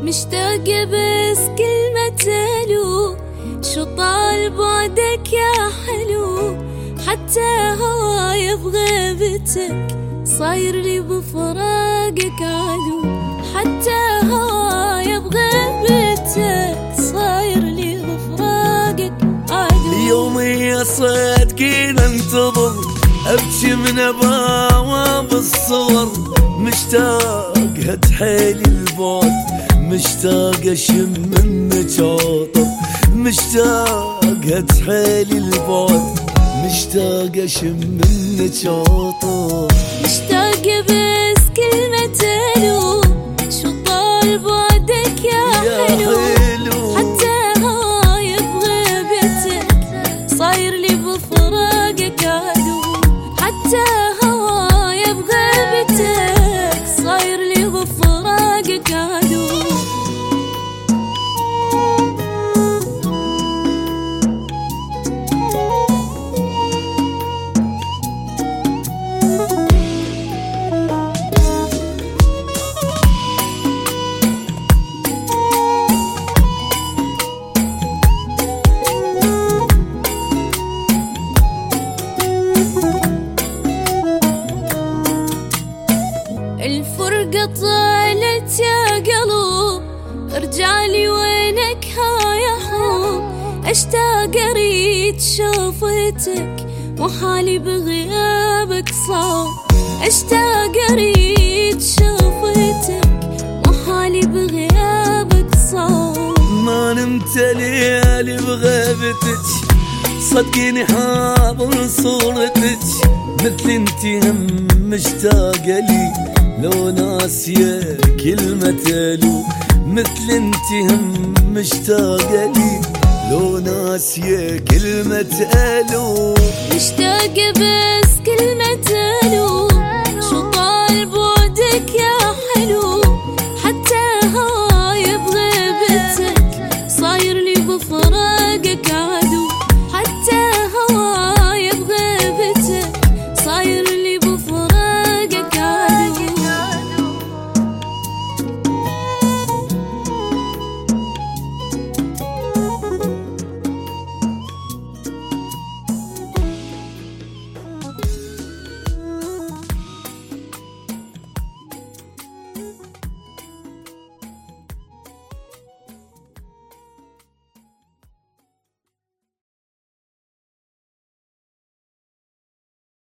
مشتاقة بس كلمة الو، شو طال بعدك يا حلو، حتى هواي بغيبتك صاير لي بفراقك عدو، حتى هواي بغيبتك صاير لي بفراقك عدو. يومي صدقين انتظر ابكي من بواب الصور، مشتاق اتحيل البعد، مشتاق اشم منك عطر، مشتاق اتحيل البعد، مشتاق اشم منك عطر. مشتاقة بس كلمة الو، شو طال بعدك يا حلو، حتى هواي بغيبتك صاير لي بفراقك عدو، حتى هواي بغيبتك صاير لي بفراقك عدو. الفرقة طالت يا قلب، ارجعلي وينك ها يا حب، اشتاق اريد شوفتك وحالي بغيابك صعب، اشتاق اريد شوفتك وحالي بغيابك صعب. ما نمت ليالي بغيبتك، صدقيني حاضر صورتك، مثل انتي هم مشتاقة لي لو ناسية كلمة الو، مثل انتي هم مشتاقة لي لو ناسية كلمة الو. مشتاقة بس كلمة الو، شو طال بعدك يا